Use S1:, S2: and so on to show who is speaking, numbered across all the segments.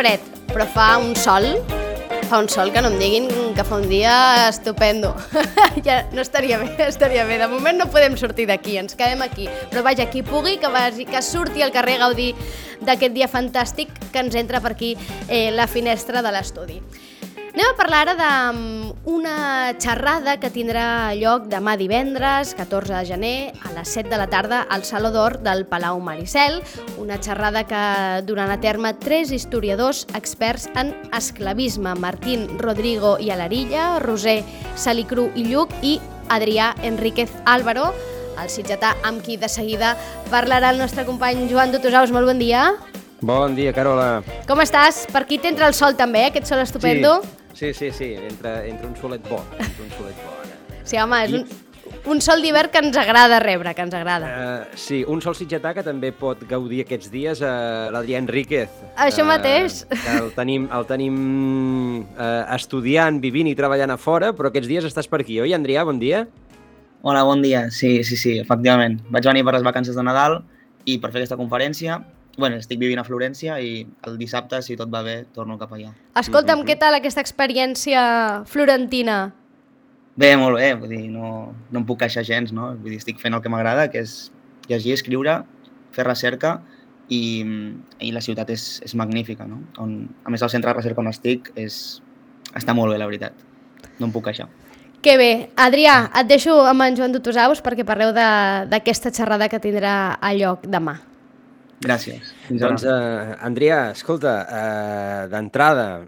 S1: fred, però fa un sol que no em diguin que fa un dia estupendo. Ja no estaria bé. De moment no podem sortir d'aquí, ens quedem aquí. Però vaja, qui pugui, que surti al carrer a gaudir d'aquest dia fantàstic que ens entra per aquí la finestra de l'estudi. Anem a parlar ara d'una xerrada que tindrà lloc demà divendres, 14 de gener, a les 7 de la tarda al Saló d'Or del Palau Maricel. Una xerrada que duran a terme 3 historiadors experts en esclavisme: Martín Rodrigo i Alarilla, Roser Salicru i Lluc i Adrià Enríquez Álvaro, el sitgetà, amb qui de seguida parlarà el nostre company Joan Dutusaus. Molt bon dia.
S2: Bon dia, Carola.
S1: Com estàs? Per aquí t'entra el sol també, aquest sol estupendo?
S2: Sí, entra un solet bo.
S1: Sí, home, és un sol d'hivern que ens agrada rebre, que ens agrada.
S2: Sí, un sol sitgetà que també pot gaudir aquests dies l'Adrià Enríquez.
S1: Això mateix.
S2: Que el tenim estudiant, vivint i treballant a fora, però aquests dies estàs per aquí, oi, Adrià? Bon dia.
S3: Hola, bon dia. Sí, efectivament. Vaig venir per les vacances de Nadal i per fer aquesta conferència. Bueno, estic vivint a Florència i el dissabte, si tot va bé, torno cap allà.
S1: Escolta'm, què tal aquesta experiència florentina?
S3: Bé, molt bé, vull dir, no em puc queixar gens, no? Vull dir, estic fent el que m'agrada, que és llegir, escriure, fer recerca i la ciutat és magnífica, no? A més, el centre de recerca on estic està molt bé, la veritat. No em puc queixar.
S1: Que bé. Adrià, et deixo amb en Joan Dutusaus perquè parleu d'aquesta xerrada que tindrà a lloc demà.
S3: Gràcies.
S2: Doncs, Adrià, escolta, d'entrada,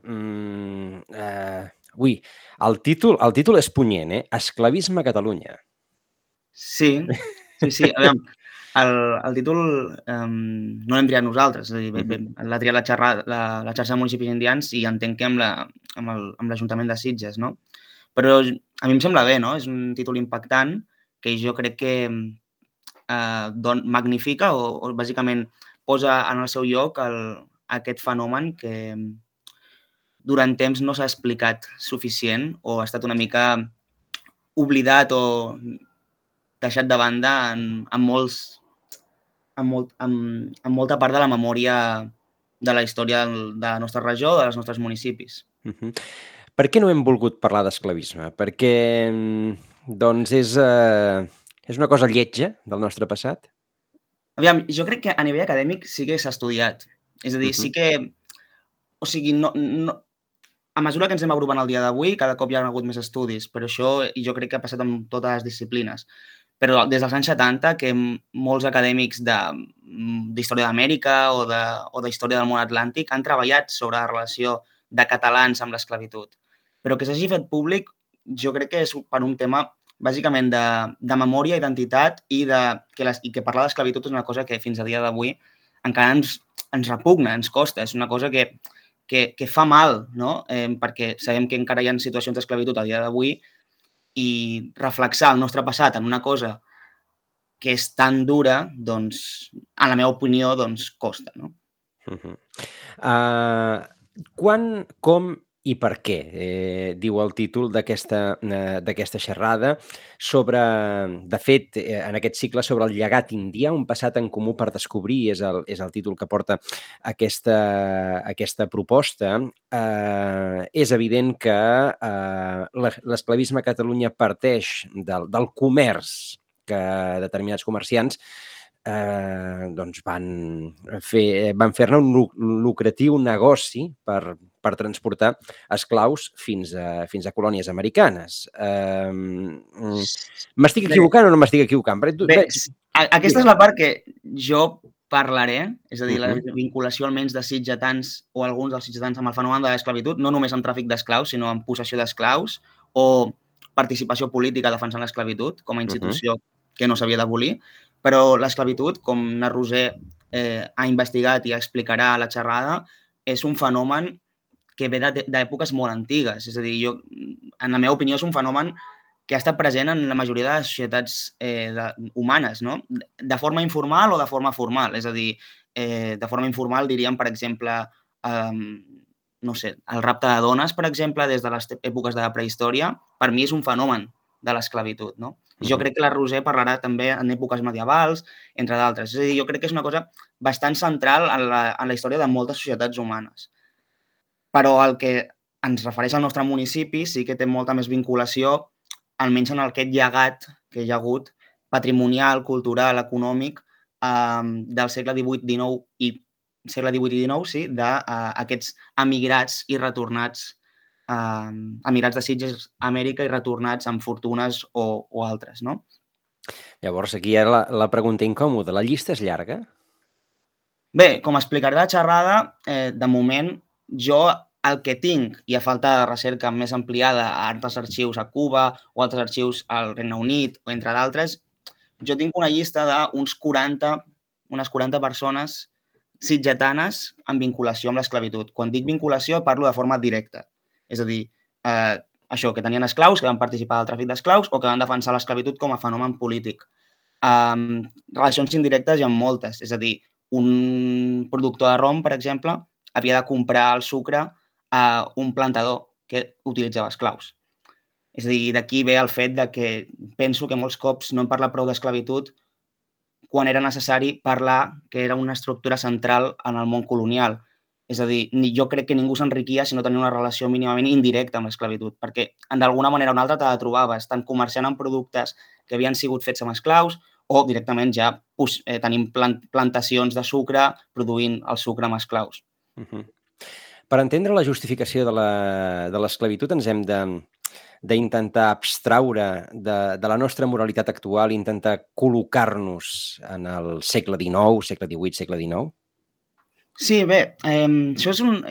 S2: el títol és punyent, Esclavisme a Catalunya.
S3: Sí. A veure, el títol no l'hem triat nosaltres, és a dir, l'ha triat la xarxa de municipis indians i entenc que amb l'Ajuntament de Sitges, no? Però a mi em sembla bé, no? És un títol impactant que jo crec que magnifica o bàsicament posa en el seu lloc aquest fenomen que durant temps no s'ha explicat suficient o ha estat una mica oblidat o deixat de banda en molta part de la memòria de la història de la nostra regió o dels nostres municipis.
S2: Per què no hem volgut parlar d'esclavisme? Perquè doncs és una cosa lletja del nostre passat?
S3: Aviam, jo crec que a nivell acadèmic sí que s'ha estudiat. És a dir, sí que... O sigui, a mesura que ens anem apropant al dia d'avui, cada cop hi ha hagut més estudis, però això jo crec que ha passat amb totes les disciplines. Però des dels anys 70, que molts acadèmics d'història d'Amèrica o d'història del món atlàntic han treballat sobre la relació de catalans amb l'esclavitud. Però que s'hagi fet públic, jo crec que és per un tema bàsicament de memòria, identitat i que parlar d'esclavitud és una cosa que fins a dia d'avui encara ens repugna, ens costa. És una cosa que fa mal, no? Perquè sabem que encara hi ha situacions d'esclavitud a dia d'avui i reflexar el nostre passat en una cosa que és tan dura, doncs, en la meva opinió, doncs, costa, no?
S2: Quan, com i per què, diu el títol d'aquesta xerrada sobre, de fet, en aquest cicle sobre el llegat indià, un passat en comú per descobrir, és el títol que porta aquesta proposta. És evident que l'esclavisme a Catalunya parteix del comerç que determinats comerciants doncs van fer-ne un lucratiu negoci per transportar esclaus fins a colònies americanes. M'estic equivocant o no m'estic equivocant?
S3: Aquesta és la part que jo parlaré, és a dir, la vinculació almenys de sitgetans o alguns dels sitgetans amb el fenomen de l'esclavitud, no només amb tràfic d'esclaus, sinó amb possessió d'esclaus o participació política defensant l'esclavitud com a institució que no s'havia d'abolir. Però l'esclavitud, com na Roser ha investigat i explicarà a la xerrada, és un fenomen que ve d'èpoques molt antigues. És a dir, en la meva opinió, és un fenomen que ha estat present en la majoria de les societats humanes, no? De forma informal o de forma formal. És a dir, de forma informal diríem, per exemple, no sé, el rapte de dones, per exemple, des de les èpoques de la prehistòria, per mi és un fenomen de l'esclavitud, no? Jo crec que la Roser parlarà també en èpoques medievals, entre d'altres. És a dir, jo crec que és una cosa bastant central en la història de moltes societats humanes. però el que ens refereix al nostre municipi sí que té molta més vinculació, almenys en aquest llegat que hi ha hagut patrimonial, cultural, econòmic, del segle XVIII-XIX i segle XVIII i XIX, sí, d'aquests emigrats i retornats, emigrats de Sitges a Amèrica i retornats amb fortunes o altres, no?
S2: Llavors, aquí hi ha la pregunta incòmoda. La llista és llarga?
S3: Bé, com explicaré la xerrada, de moment jo el que tinc, i a falta de recerca més ampliada a altres arxius a Cuba o altres arxius al Regne Unit, o entre d'altres, jo tinc una llista d'unes 40 persones sitgetanes en vinculació amb l'esclavitud. Quan dic vinculació parlo de forma directa. És a dir, això, que tenien esclaus, que van participar del tràfic d'esclaus o que van defensar l'esclavitud com a fenomen polític. Relacions indirectes hi ha moltes. És a dir, un productor de rom, per exemple, havia de comprar el sucre a un plantador que utilitzava esclaus. És a dir, d'aquí ve el fet de que penso que molts cops no hem parlat prou d'esclavitud quan era necessari parlar que era una estructura central en el món colonial. És a dir, jo crec que ningú s'enriquia si no tenia una relació mínimament indirecta amb l'esclavitud, perquè d'alguna manera o una altra te la trobaves, tant comerciant amb productes que havien sigut fets amb esclaus o directament ja tenim plantacions de sucre produint el sucre amb esclaus.
S2: Per entendre la justificació de l'esclavitud ens hem d'intentar abstraure de la nostra moralitat actual i intentar col·locar-nos en el segle XIX, segle XVIII, segle XIX?
S3: Sí, bé, això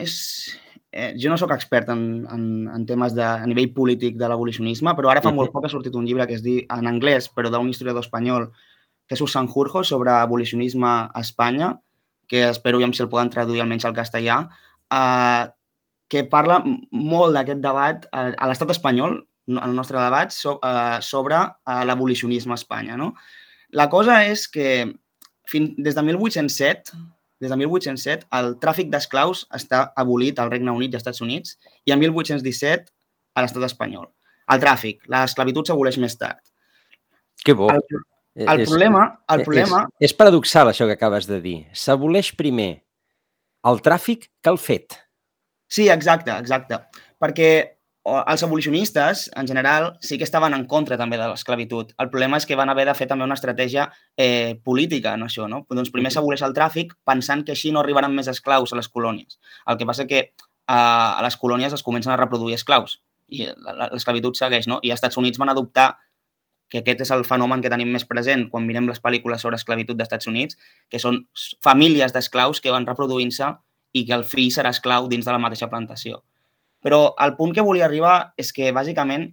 S3: jo no sóc expert en temes a nivell polític de l'abolicionisme, però ara fa molt poc ha sortit un llibre que es diu en anglès, però d'un historiador espanyol, Jesús Sanjurjo, sobre abolicionisme a Espanya, que espero si el poden traduir almenys al castellà, que parla molt d'aquest debat a l'estat espanyol, el nostre debat, sobre l'abolicionisme a Espanya. No? La cosa és que des de 1807, el tràfic d'esclaus està abolit al Regne Unit i als Estats Units i a 1817 a l'estat espanyol. El tràfic, l'esclavitud s'aboleix més tard.
S2: Que bo.
S3: El problema...
S2: És paradoxal això que acabes de dir. S'aboleix primer el tràfic que el fet.
S3: Sí, exacte. Perquè els abolicionistes, en general, sí que estaven en contra també de l'esclavitud. El problema és que van haver de fer també una estratègia política en això, no? Doncs primer s'aboleix el tràfic pensant que així no arribaran més esclaus a les colònies. El que passa que a les colònies es comencen a reproduir esclaus i l'esclavitud segueix, no? I als Estats Units van adoptar, que aquest és el fenomen que tenim més present quan mirem les pel·lícules sobre esclavitud dels Estats Units, que són famílies d'esclaus que van reproduint-se i que el fill serà esclau dins de la mateixa plantació. Però el punt que volia arribar és que, bàsicament,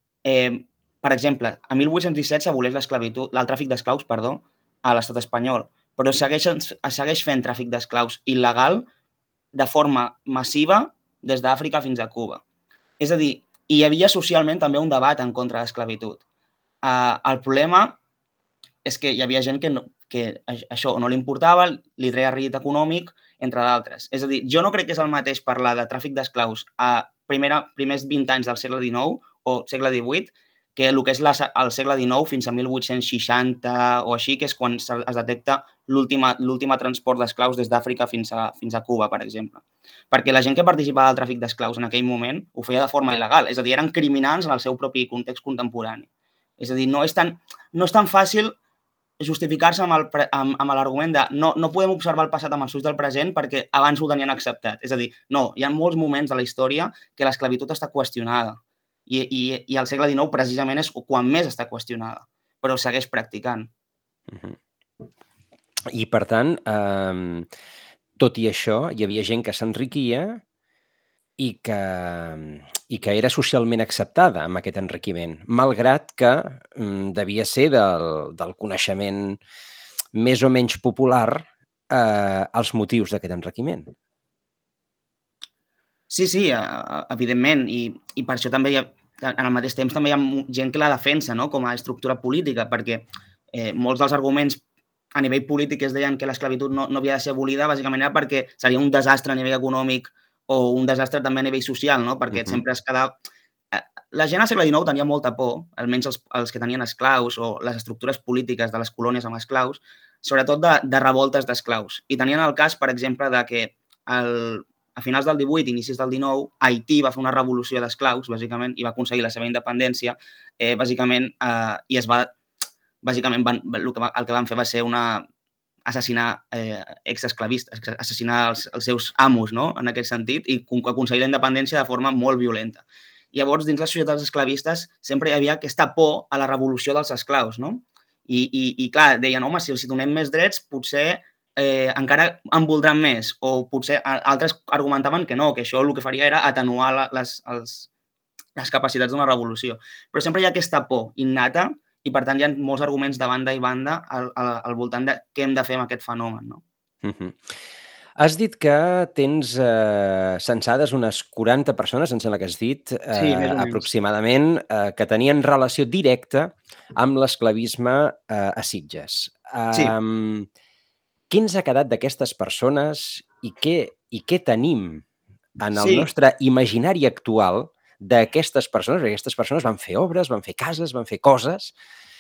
S3: per exemple, a 1817 s'aboleix el tràfic d'esclaus, a l'estat espanyol, però es segueix fent tràfic d'esclaus il·legal de forma massiva des d'Àfrica fins a Cuba. És a dir, hi havia socialment també un debat en contra de l'esclavitud. El problema és que hi havia gent que això no li importava, li treia rèdit econòmic, entre d'altres. És a dir, jo no crec que és el mateix parlar de tràfic d'esclaus a primers 20 anys del segle XIX o segle XVIII que el que és el segle XIX fins a 1860 o així, que és quan es detecta l'últim transport d'esclaus des d'Àfrica fins a Cuba, per exemple. Perquè la gent que participava del tràfic d'esclaus en aquell moment ho feia de forma il·legal, és a dir, eren criminals en el seu propi context contemporani. És a dir, no és tan fàcil justificar-se amb l'argument de no podem observar el passat amb els ulls del present perquè abans ho tenien acceptat. És a dir, no, hi ha molts moments de la història que l'esclavitud està qüestionada i el segle XIX precisament és quan més està qüestionada, però segueix practicant.
S2: I, per tant, tot i això, hi havia gent que s'enriquia i que era socialment acceptada amb aquest enriquiment, malgrat que devia ser del coneixement més o menys popular els motius d'aquest enriquiment.
S3: Sí, evidentment, i per això també en el mateix temps també hi ha gent que la defensa, no?, com a estructura política, perquè molts dels arguments a nivell polític es deien que l'esclavitud no havia de ser abolida, bàsicament era perquè seria un desastre a nivell econòmic o un desastre també a nivell social, no?, perquè sempre es quedava... La gent al segle XIX tenia molta por, almenys els que tenien esclaus o les estructures polítiques de les colònies amb esclaus, sobretot de revoltes d'esclaus. I tenien el cas, per exemple, de que a finals del 18, inicis del 19, Haití va fer una revolució d'esclaus, bàsicament, i va aconseguir la seva independència, bàsicament, i es va... Bàsicament, el que van fer va ser assassinar exesclavistes, assassinar els seus amos, no?, en aquest sentit, i aconseguir la independència de forma molt violenta. Llavors, dins les societats esclavistes, sempre hi havia aquesta por a la revolució dels esclaus, no? I clar, deien, home, si els donem més drets, potser encara en voldran més, o potser altres argumentaven que no, que això el que faria era atenuar les capacitats d'una revolució. Però sempre hi ha aquesta por innata i, per tant, hi ha molts arguments de banda i banda al voltant de què hem de fer amb aquest fenomen, no?
S2: Has dit que tens censades unes 40 persones, em sembla que has dit,
S3: Sí, més o menys.
S2: aproximadament, que tenien relació directa amb l'esclavisme a Sitges.
S3: Sí.
S2: Què ens ha quedat d'aquestes persones i què tenim en el
S3: Sí.
S2: nostre imaginari actual d'aquestes persones? Perquè aquestes persones van fer obres, van fer cases, van fer coses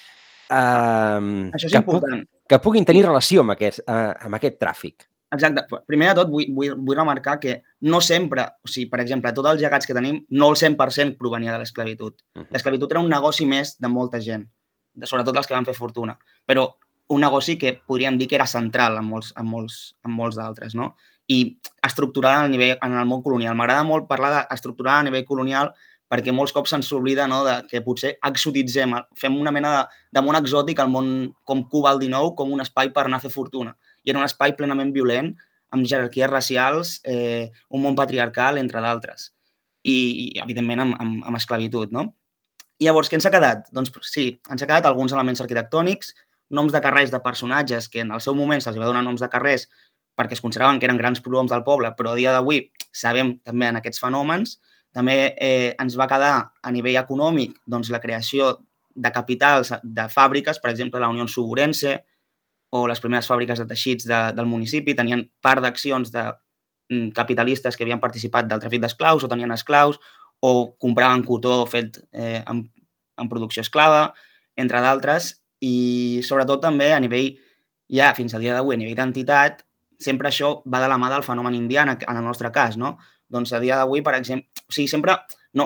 S3: Això és important.
S2: que puguin tenir relació amb aquest tràfic.
S3: Exacte. Primer de tot, vull remarcar que no sempre, o sigui, per exemple, tots els llegats que tenim, no el 100% provenia de l'esclavitud. L'esclavitud era un negoci més de molta gent, sobretot els que van fer fortuna, però un negoci que podríem dir que era central en molts d'altres, no? I estructural en el món colonial. M'agrada molt parlar d'estructural a nivell colonial perquè molts cops se'ns oblida, no, que potser exotitzem, fem una mena de món exòtic al món com Cuba al 19 com un espai per anar a fer fortuna. I era un espai plenament violent, amb jerarquies racials, un món patriarcal, entre d'altres. I evidentment, amb esclavitud, no? I llavors, què ens ha quedat? Doncs sí, ens ha quedat alguns elements arquitectònics, noms de carrers de personatges que en el seu moment se'ls va donar noms de carrers perquè es consideraven que eren grans prohoms del poble, però a dia d'avui sabem també en aquests fenòmens. També ens va quedar a nivell econòmic doncs, la creació de capitals de fàbriques, per exemple, la Unió Suburense, o les primeres fàbriques de teixits del municipi tenien part d'accions de capitalistes que havien participat del tràfic d'esclaus o tenien esclaus o compraven cotó fet en producció esclava, entre d'altres, i sobretot també a nivell, ja fins al dia d'avui, a nivell d'entitat, sempre això va de la mà del fenomen indià en el nostre cas, no? Doncs a dia d'avui, per exemple, o sigui, sempre, no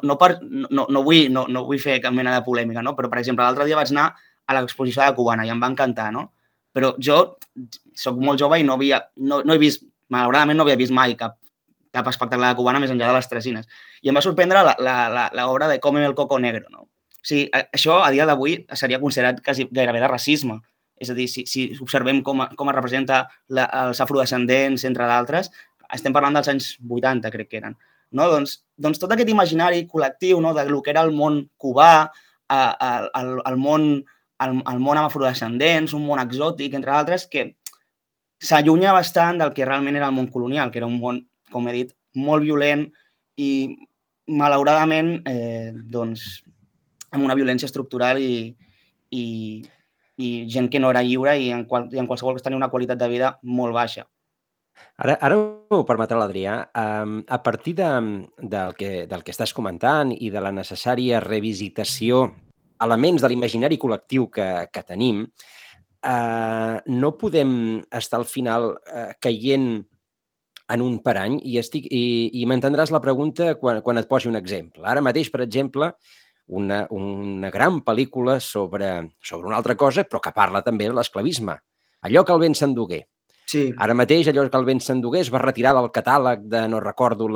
S3: vull fer cap mena de polèmica, no? Però, per exemple, l'altre dia vaig anar a l'exposició de la Cubana i em va encantar, no? Però jo soc molt jove i no he vist, malauradament no havia vist mai cap espectacle de Cubana més enllà de les Tresines. I em va sorprendre l'obra de Cómeme el coco negro, no? O sigui, això a dia d'avui seria considerat quasi gairebé de racisme. És a dir, si observem com es representa els afrodescendents, entre d'altres, estem parlant dels anys 80, crec que eren. No? Doncs tot aquest imaginari col·lectiu, no, del que era el món cubà, el món amb afrodescendents, un món exòtic, entre d'altres, que s'allunya bastant del que realment era el món colonial, que era un món, com he dit, molt violent i, malauradament, doncs, amb una violència estructural i gent que no era lliure i en qualsevol cas tenia una qualitat de vida molt baixa.
S2: Ara ho permetrà l'Adrià. A partir del que estàs comentant i de la necessària revisitació, elements de l'imaginari col·lectiu que tenim, no podem estar al final caient en un parany i m'entendràs la pregunta quan et posi un exemple. Ara mateix, per exemple, una gran pel·lícula sobre una altra cosa, però que parla també de l'esclavisme. Allò que el vent s'endugué.
S3: Sí.
S2: Ara mateix, allò que el vent s'endugué es va retirar del catàleg de, no recordo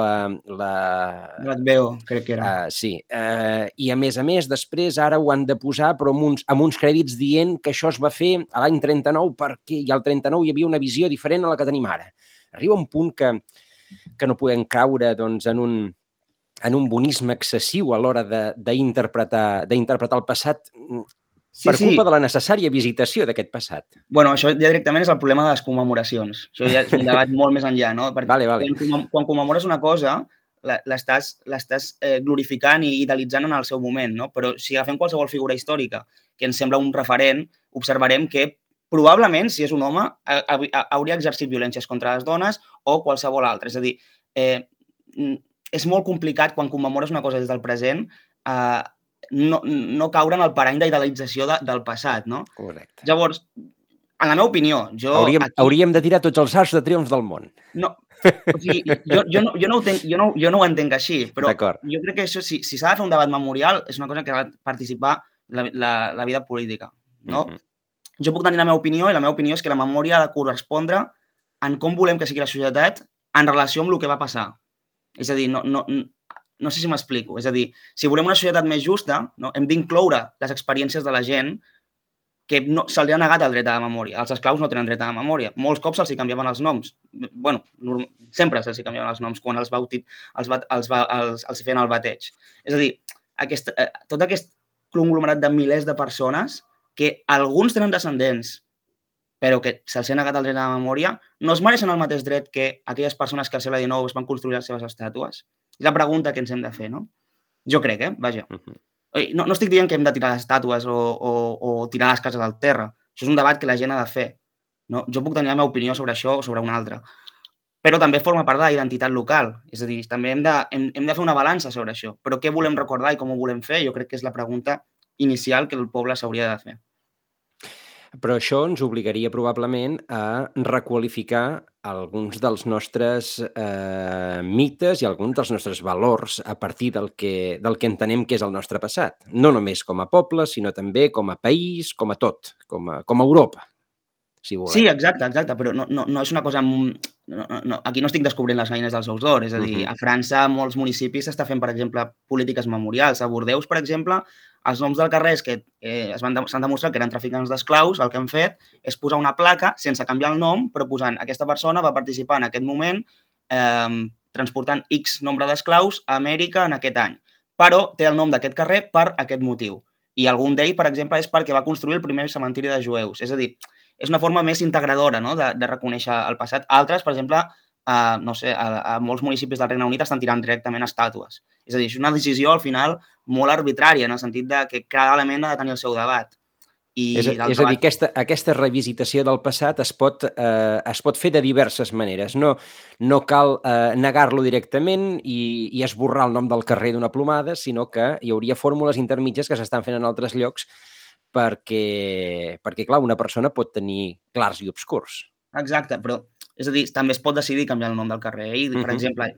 S3: l'HBO, crec que era.
S2: Sí. I a més, després ara ho han de posar, però amb uns crèdits dient que això es va fer a l'any 39 perquè al 39 hi havia una visió diferent a la que tenim ara. Arriba un punt que no podem caure doncs, en un bonisme excessiu a l'hora d'interpretar el passat per culpa de la necessària visitació d'aquest passat.
S3: Bueno, això ja directament és el problema de les commemoracions. Això ja és un debat molt més enllà, no? Perquè quan commemores una cosa, l'estàs glorificant i idealitzant en el seu moment, no? Però si agafem qualsevol figura històrica que ens sembla un referent, observarem que probablement, si és un home, hauria exercit violències contra les dones o qualsevol altra. És a dir, és molt complicat quan commemores una cosa des del present no caure en el parany d'idealització del passat, no?
S2: Correcte.
S3: Llavors, En la meva opinió,
S2: Hauríem de tirar tots els arcs de triomfs del món.
S3: No, o sigui, jo no ho entenc així, però jo crec que això, si s'ha de fer un debat memorial, és una cosa que ha de participar la vida política, no? Jo puc tenir la meva opinió, i la meva opinió és que la memòria ha de correspondre en com volem que sigui la societat en relació amb el que va passar. És a dir, no sé si m'explico. És a dir, si volem una societat més justa, no, hem d'incloure les experiències de la gent que se'ls ha negat el dret a la memòria. Els esclaus no tenen dret a la memòria. Molts cops se'ls canviaven els noms. Bueno, sempre se'ls canviaven els noms quan els feien el bateig. És a dir, tot aquest conglomerat de milers de persones que alguns tenen descendents, però que se'ls ha negat el dret a la memòria, no es mereixen el mateix dret que aquelles persones que al segle XIX es van construir les seves estàtues? És la pregunta que ens hem de fer, no? Jo crec, vaja. No estic dient que hem de tirar les estàtues o tirar les cases al terra. Això és un debat que la gent ha de fer. No? Jo puc tenir la meva opinió sobre això o sobre una altra. Però també forma part de la identitat local. És a dir, també hem de fer una balança sobre això. Però què volem recordar i com ho volem fer? Jo crec que és la pregunta inicial que el poble s'hauria de fer.
S2: Però això ens obligaria probablement a requalificar alguns dels nostres mites i alguns dels nostres valors a partir del que entenem que és el nostre passat. No només com a poble, sinó també com a país, com a tot, com a Europa, si volem.
S3: Sí, exacte, però no és una cosa... Aquí no estic descobrint les eines dels ous d'or. És a dir, a França, a molts municipis s'està fent, per exemple, polítiques memorials. A Bordeus, per exemple, els noms dels carrers que s'han demostrat que eren traficants d'esclaus, el que han fet és posar una placa sense canviar el nom, però posant aquesta persona va participar en aquest moment transportant X nombre d'esclaus a Amèrica en aquest any, però té el nom d'aquest carrer per aquest motiu. I algun d'ell, per exemple, és perquè va construir el primer cementiri de jueus. És a dir, és una forma més integradora, no?, de reconèixer el passat. Altres, per exemple, no sé, a molts municipis del Regne Unit estan tirant directament estàtues. És a dir, és una decisió, al final, molt arbitrària, en el sentit que cada element ha de tenir el seu debat.
S2: És a dir, aquesta revisitació del passat es pot fer de diverses maneres. No cal negar-lo directament i esborrar el nom del carrer d'una plomada, sinó que hi hauria fórmules intermitges que s'estan fent en altres llocs perquè, clar, una persona pot tenir clars i obscurs.
S3: Exacte, però, és a dir, també es pot decidir canviar el nom del carrer. Per exemple,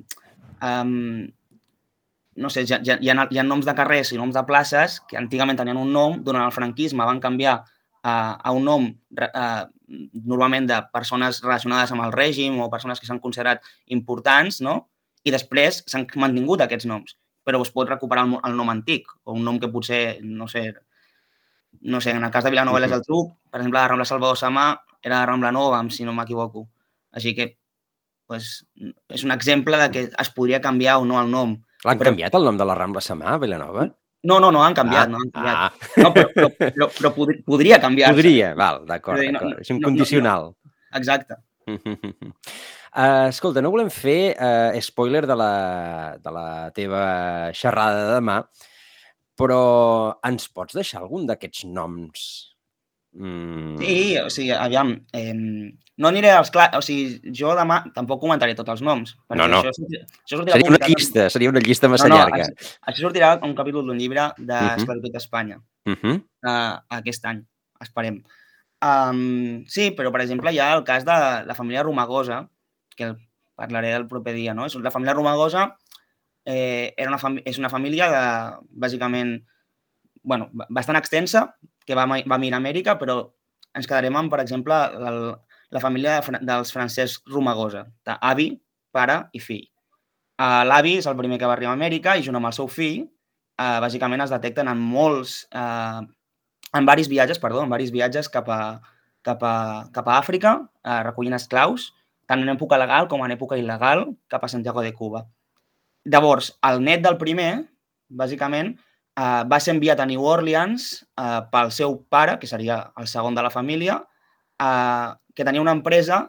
S3: no sé, hi ha noms de carrers i noms de places que antigament tenien un nom, durant el franquisme van canviar a un nom normalment de persones relacionades amb el règim o persones que s'han considerat importants, no? I després s'han mantingut aquests noms, però es pot recuperar el nom antic o un nom que potser, no sé, en el cas de Vilanova i la Geltrú, per exemple, la Rambla Salvador Samà era la Rambla Nova, si no m'equivoco. Així que és un exemple de que es podria canviar o no el nom.
S2: L'han canviat el nom de la Rambla Samà, Vilanova?
S3: No, han canviat, no han canviat. No, però podria canviar-se.
S2: Podria, val, d'acord. És un condicional.
S3: Exacte.
S2: Escolta, no volem fer spoiler de la teva xerrada de demà, però ens pots deixar algun d'aquests noms?
S3: Sí, o sigui, aviam, no aniré als clars, o sigui, jo demà tampoc comentaré tots els noms.
S2: No. Seria una llista massa llarga.
S3: Això sortirà un capítol d'un llibre d'Esclavitud d'Espanya aquest any, esperem. Sí, però, per exemple, hi ha el cas de la família Romagosa, que parlaré el proper dia, no? La família Romagosa és una família bàsicament, bastant extensa, que va mirar Amèrica, però ens quedarem amb, per exemple, la família dels Francesc Romagosa, d'avi, pare i fill. L'avi és el primer que va arribar a Amèrica i junt amb el seu fill, bàsicament es detecten en diversos viatges cap a Àfrica, recollint esclaus, tant en època legal com en època il·legal, cap a Santiago de Cuba. Llavors, el net del primer, bàsicament, va ser enviat a New Orleans pel seu pare, que seria el segon de la família, que tenia una empresa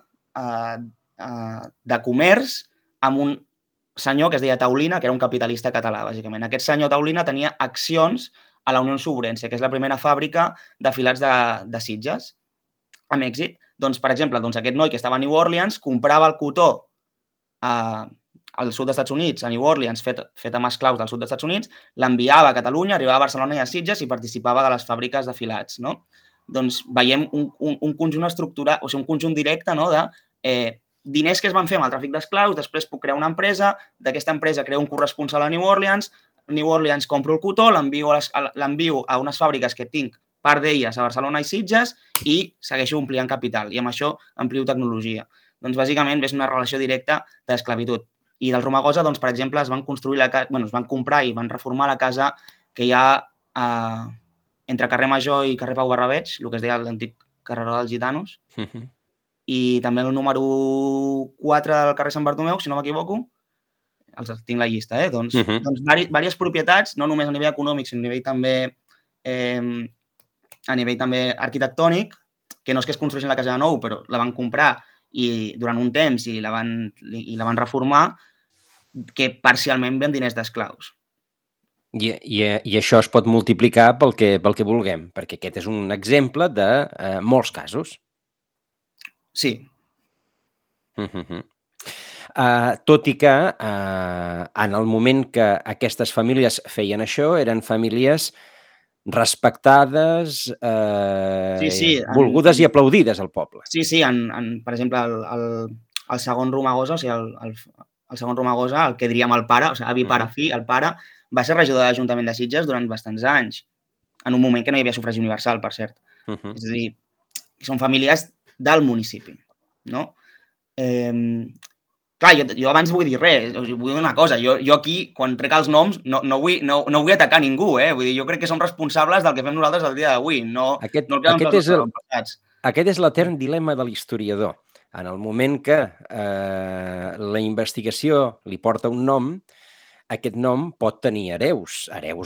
S3: de comerç amb un senyor que es deia Taulina, que era un capitalista català, bàsicament. Aquest senyor Taulina tenia accions a la Unió Sobrense, que és la primera fàbrica de filats de Sitges, a Mèxic. Doncs, per exemple, aquest noi que estava a New Orleans comprava el cotó al sud dels Estats Units, a New Orleans, fet amb esclaus del sud dels Estats Units, l'enviava a Catalunya, arribava a Barcelona i a Sitges i participava de les fàbriques de filats, no? doncs veiem un conjunt estructurat, o sigui, un conjunt directe, no?, de diners que es van fer amb el tràfic d'esclaus, després puc crear una empresa, d'aquesta empresa creo un corresponsal a New Orleans compro el cotó, l'envio a unes fàbriques que tinc part d'elles a Barcelona i Sitges i segueixo ampliant capital i amb això amplio tecnologia. Doncs bàsicament és una relació directa d'esclavitud. I del Romagosa, doncs, per exemple, es van comprar i van reformar la casa que hi ha entre carrer Major i carrer Pau Barrabeig, el que es deia l'antic carreró dels Gitanos, i també el número 4 del carrer Sant Bartomeu, si no m'equivoco, tinc la llista, doncs diverses propietats, no només a nivell econòmic, sinó a nivell també arquitectònic, que no és que es construeixin la casa de nou, però la van comprar i durant un temps i la van reformar, que parcialment ven diners d'esclaus.
S2: I això es pot multiplicar pel que vulguem, perquè aquest és un exemple de molts casos.
S3: Sí.
S2: Tot i que en el moment que aquestes famílies feien això, eren famílies respectades, volgudes i aplaudides al poble.
S3: Sí, per exemple, el segon Romagosa, o sigui, el segon Romagosa, el que diríem el pare, o sigui, avi, pare, fill, el pare, va ser regidor de l'Ajuntament de Sitges durant bastants anys, en un moment que no hi havia sufragi universal, per cert. És a dir, són famílies del municipi, no? Clar, jo abans vull dir res, vull dir una cosa, jo aquí, quan trec els noms, no vull atacar ningú, vull dir, jo crec que som responsables del que fem nosaltres el dia d'avui, no
S2: Aquest és l'etern dilema de l'historiador. En el moment que la investigació li porta un nom, aquest nom pot tenir hereus,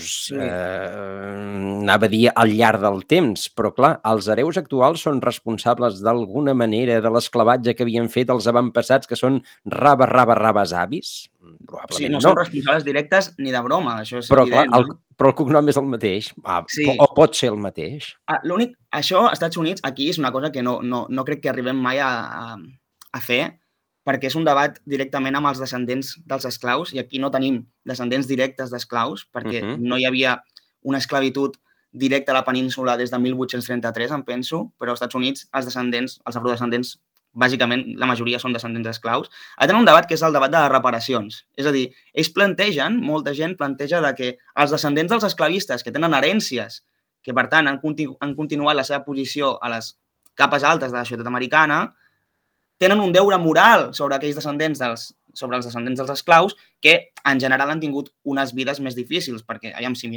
S2: anava a dir al llarg del temps, però clar, els hereus actuals són responsables d'alguna manera de l'esclavatge que havien fet els avantpassats, que són rabes avis?
S3: Sí, no són responsables directes ni de broma, això és
S2: evident. Però el cognom és el mateix, o pot ser el mateix.
S3: L'únic, això als Estats Units, aquí és una cosa que no crec que arribem mai a fer, perquè és un debat directament amb els descendents dels esclaus, i aquí no tenim descendents directes d'esclaus, perquè no hi havia una esclavitud directa a la península des de 1833, em penso, però als Estats Units els afrodescendents, bàsicament, la majoria són descendents d'esclaus. Tenen un debat que és el debat de les reparacions. És a dir, ells plantegen, molta gent planteja que els descendents dels esclavistes que tenen herències, que per tant han continuat la seva posició a les capes altes de la societat americana, tenen un deure moral sobre aquells descendents sobre els descendents dels esclaus que en general han tingut unes vides més difícils, perquè si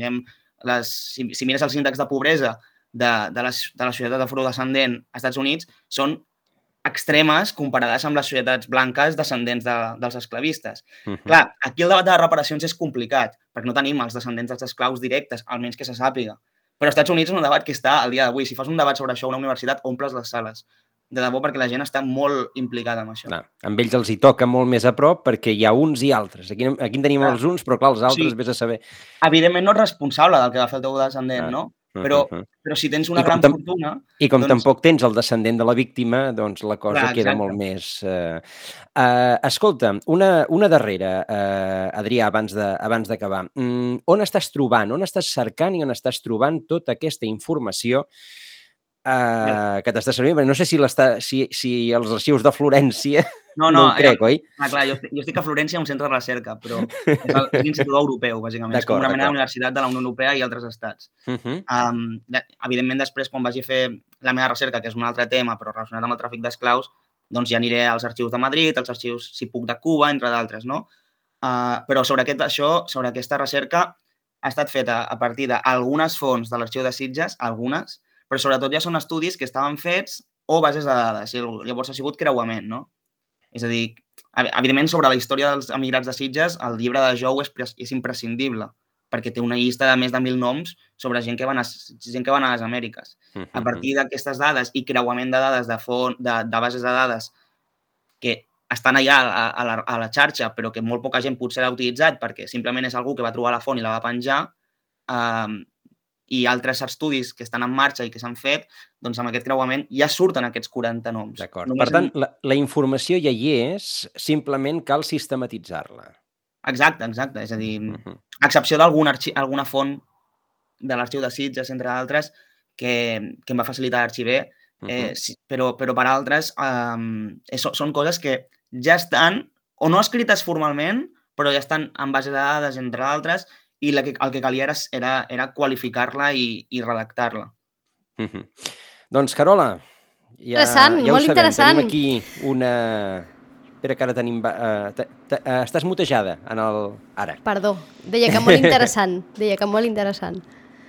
S3: mires els índexs de pobresa de la societat afrodescendent als Estats Units, són extremes comparades amb les societats blanques descendents dels esclavistes. Clar, aquí el debat de les reparacions és complicat, perquè no tenim els descendents dels esclaus directes, almenys que se sàpiga. Però als Estats Units és un debat que està al dia d'avui. Si fas un debat sobre això a una universitat, omples les sales. De debò, perquè la gent està molt implicada en això.
S2: Amb ells els hi toca molt més a prop perquè hi ha uns i altres. Aquí en tenim els uns, però clar, els altres vés a saber.
S3: Evidentment no és responsable del que va fer el teu descendent, no? Però si tens una gran fortuna...
S2: I com tampoc tens el descendent de la víctima, doncs la cosa queda molt més... Escolta, una darrera, Adrià, abans d'acabar. On estàs trobant, on estàs cercant i on estàs trobant tota aquesta informació que t'està servint? No sé si els arxius de Florència no ho crec, oi?
S3: Clar, jo estic a Florència, a un centre de recerca, però és l'Institut Europeu, bàsicament. És com una mena d'universitat de la Unió Europea i altres estats. Evidentment, després, quan vagi a fer la meva recerca, que és un altre tema, però relacionat amb el tràfic d'esclaus, doncs ja aniré als arxius de Madrid, als arxius, si puc, de Cuba, entre d'altres, no? Però sobre aquesta recerca ha estat feta a partir d'algunes fonts de l'Arxiu de Sitges, algunes, però sobretot ja són estudis que estaven fets o bases de dades, i llavors ha sigut creuament, no? És a dir, evidentment, sobre la història dels emigrats de Sitges, el llibre de Jou és imprescindible, perquè té una llista de més de 1.000 noms sobre gent que va anar a les Amèriques. A partir d'aquestes dades i creuament de dades de bases de dades que estan allà a la xarxa, però que molt poca gent potser l'ha utilitzat perquè simplement és algú que va trobar la font i la va penjar, i altres estudis que estan en marxa i que s'han fet, doncs amb aquest creuament ja surten aquests 40 noms.
S2: D'acord. Per tant, la informació ja hi és, simplement cal sistematitzar-la.
S3: Exacte. És a dir, a excepció d'alguna font de l'Arxiu de Sitges, entre d'altres, em va facilitar l'arxiver, sí, però per altres són coses que ja estan, o no escrites formalment, però ja estan en base de dades, entre altres, i el que calia era qualificar-la i redactar-la.
S2: Doncs, Carola,
S1: Interessant,
S2: ja ho
S1: molt
S2: sabem,
S1: interessant.
S2: tenim aquí una... Espera, que ara tenim... estàs mutejada en el... Ara.
S1: Perdó, deia que molt interessant,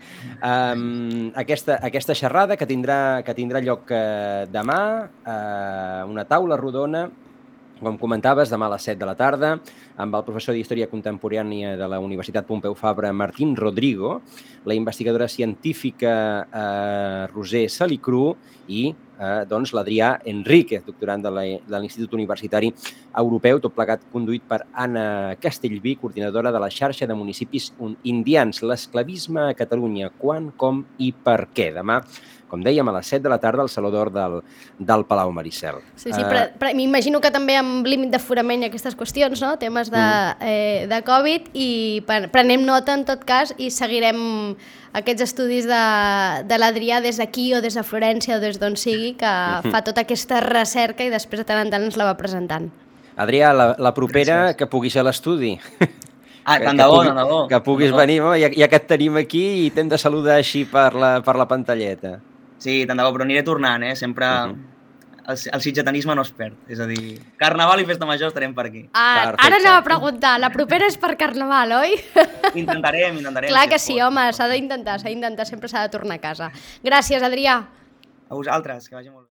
S2: Aquesta xerrada que tindrà lloc demà, una taula rodona, com comentaves, demà a les 7 de la tarda, amb el professor d'Història Contemporània de la Universitat Pompeu Fabra, Martín Rodrigo, la investigadora científica Roser Salicru i doncs, l'Adrià Enríquez, doctorant de l'Institut Universitari Europeu, tot plegat conduït per Anna Castellví, coordinadora de la xarxa de municipis indians. L'esclavisme a Catalunya, quan, com i per què? Demà, com dèiem, a les 7 de la tarda al Saló d'Or del Palau Maricel.
S1: Sí, però m'imagino que també amb límit d'aforament i aquestes qüestions, no? Temes de Covid, i prenem nota en tot cas i seguirem aquests estudis de l'Adrià des d'aquí o des de Florència o des d'on sigui, que fa tota aquesta recerca i després de tant en tant ens la va presentant.
S2: Adrià, la propera que puguis a l'estudi.
S3: Tant de bo.
S2: Que puguis venir, ja que et tenim aquí i t'hem de saludar així per la pantalleta.
S3: Sí, tant de bo, però aniré tornant, Sempre el sitgetanisme no es perd. És a dir, Carnaval i Festa Major estarem per aquí.
S1: Ara anava a preguntar, la propera és per Carnaval, oi?
S3: Intentarem.
S1: Clar que sí, home, s'ha d'intentar, sempre s'ha de tornar a casa. Gràcies, Adrià.
S3: A vosaltres, que vagi molt bé.